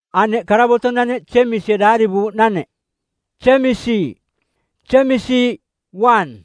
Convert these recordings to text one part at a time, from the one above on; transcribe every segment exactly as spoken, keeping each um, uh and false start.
Ane karaboto nane chemisi dari bu nane. Chemisi. Chemisi one.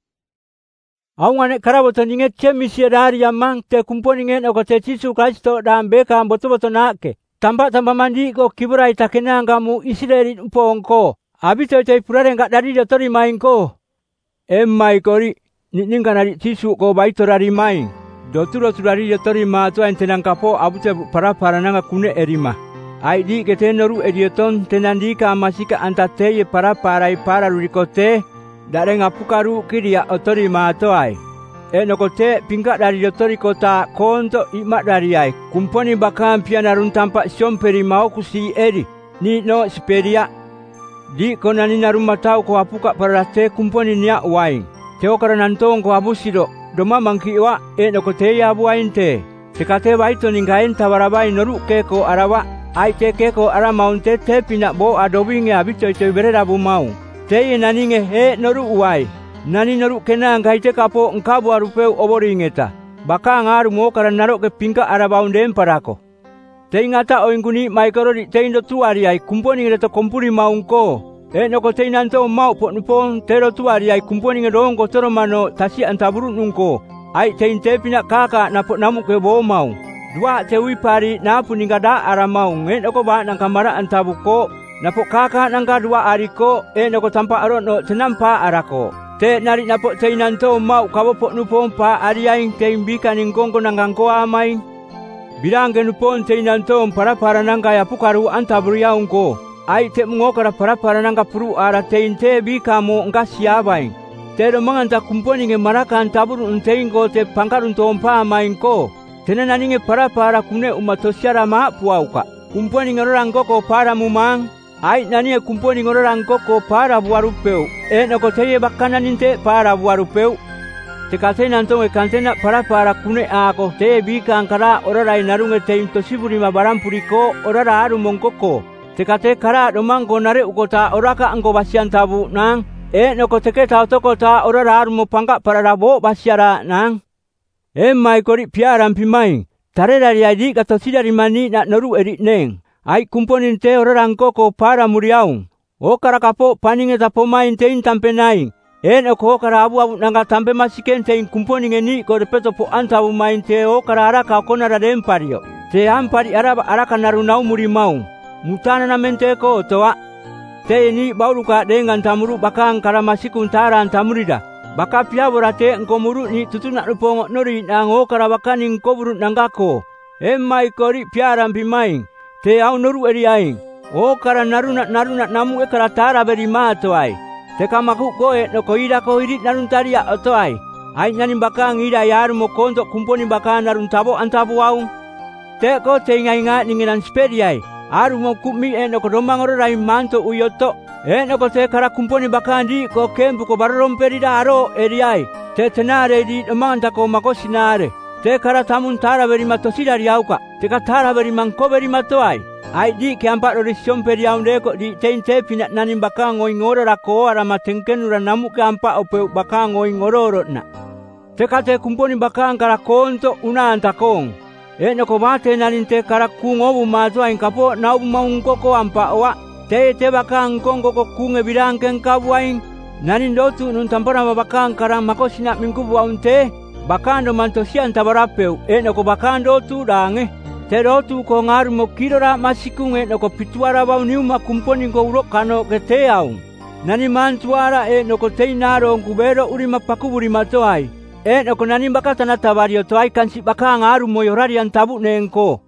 Au ane karaboto ninge chemisi dari yamang te kumponi nge oko te Yesu Kristo dan beka boto-boto nake. Tamba-tamba mandi ko kiburai takena ngamu Israeli upongko. Abito te purare nggak dari dotori main ko. Emmai kori ninga nari Yesu ko baito dari main. Doturo tudari dotori ma to entenang kapo abute para para nanga kune erima. Aidi ketenoru edioton tenandika masika antateye para para para rurikote dare ngapukaru kiria otori ma to ai. Enokote pingka dari dotori kota konto imak dari ai. Kumponi bakam piana run tampak siomperi mau kusi eri ni no speria. Di konani na rumah tau ko apuka parate kumponi nia wain. Teo karanantong ko abusiro doma mangkiwa enokote ya buainte. Sekate baito ninggain tawarabai noru keko arawa. Ai te keko ara maunte te pinak bo adobinge abito ito berera bu mau. Te naninge he noru uai. Nani noru kena ngai te kapo ngkabu arupeu oboringeta. Baka ngaru mo karan narok ke pingka ara baundem parako. Te ingata oingkuni maikoro di te indo tuari ai kumponi ngereto kompuri maungko. E noko te inanto mau pot nupon tero tuari ai kumponi ngerongko toro mano tasi antaburu nungko. Ai te inte pinak kaka napot namuk ke bo mau. Dua cewi pari napu ninggada ara mau ngen oko ba nang kamara antabuko napok kaka nangga dua ariko e noko tampa aron no tenampa arako. Te nari napok te inanto mau kabopok nupon pa ariaing te imbika ningkongko nangangko amai. Bilang ke nupon te inanto para para nangga ya pukaru antaburu yaungko. Ai te mengokara para para nangga puru ara te inte bika mo ngka siabaing. Te romangan ta kumponi nge maraka antaburu unteingo te pangkarun tompa amaingko. Tena naninge para para kune umatosiara ma puauka. Kumponi ngorang koko para mumang. Ai nanie kumponi ngorang koko para buarupeu. E noko teye bakana ninte para buarupeu. Tekate nantong e kantena para para kune ako. Teye bika angkara orarai narunge te intosiburi mabarampuriko orara aru mongkoko. Tekate kara domangko nare ukota oraka angko basian tabu nang. E noko teke tau toko ta orara aru mopangka para rabo basiara nang. Emmai kori piaran pimain. Tare dari adi kato sidari mani nak noru erik neng. Ai kumponin te orang koko para muriaung. O karakapo paninge tapo main tein tampe naing. En oko kara abu abu nanga tampe masiken tein kumponin eni ko repeto po antabu main te o kara araka kona radempario. Te ampari araba araka narunau murimau. Mutana na mente ko toa. Te eni bauruka dengan tamuru bakang kara masikun taran tamurida. Baka pia borate engko murut ni tutunak rupong nori nango karabakan ingko burut nanggako. Emmai kori piaran pimain. Te au noru eri aing. O kara narunat narunat namu e karatara beri mato ai. Te kamaku koe no koida ko hirit narun taria oto ai. Ai nyanin bakang ida yaru mo kontok kumponi bakang narun tabo antabu au. Te ko te inga inga ninginan spedi ai. Aru mo kumi e no kodomang ororai manto uyoto. E noko te kara kumponi bakandi ko kempu ko baromperi da aro eriai. Te tenare di domanta ko makosinare. Te kara tamun tara beri matosi dari auka. Te katara beri mangko beri matoai. Ai di ke ampak rorision peri aunde ko di tein te pinak nanin bakang ngoi ngoro rako ara matengken ura namu ke ampak ope bakang ngoi ngoro na. Te kate kumponi bakang kara konto una antakong. E noko bate nanin te kara kungobu matoa ingkapo naubu maungko ko ampak oa. Te te bakang kongko ko kunge birangken kabuaing. Nanin dotu nun tampona bakang karang makosinak mingkubu aunte. Bakang do mantosian tabarapeu. E noko bakang dotu dange. Te dotu ko ngaru mo kirora masikung e noko pituara bau niuma kumponi ko urok kano ke te aung. Nani mantuara e noko te inaro kubero urima pakuburi matoai. E noko nani bakatana tabario toai kansi bakang ngaru mo yorari antabu nengko.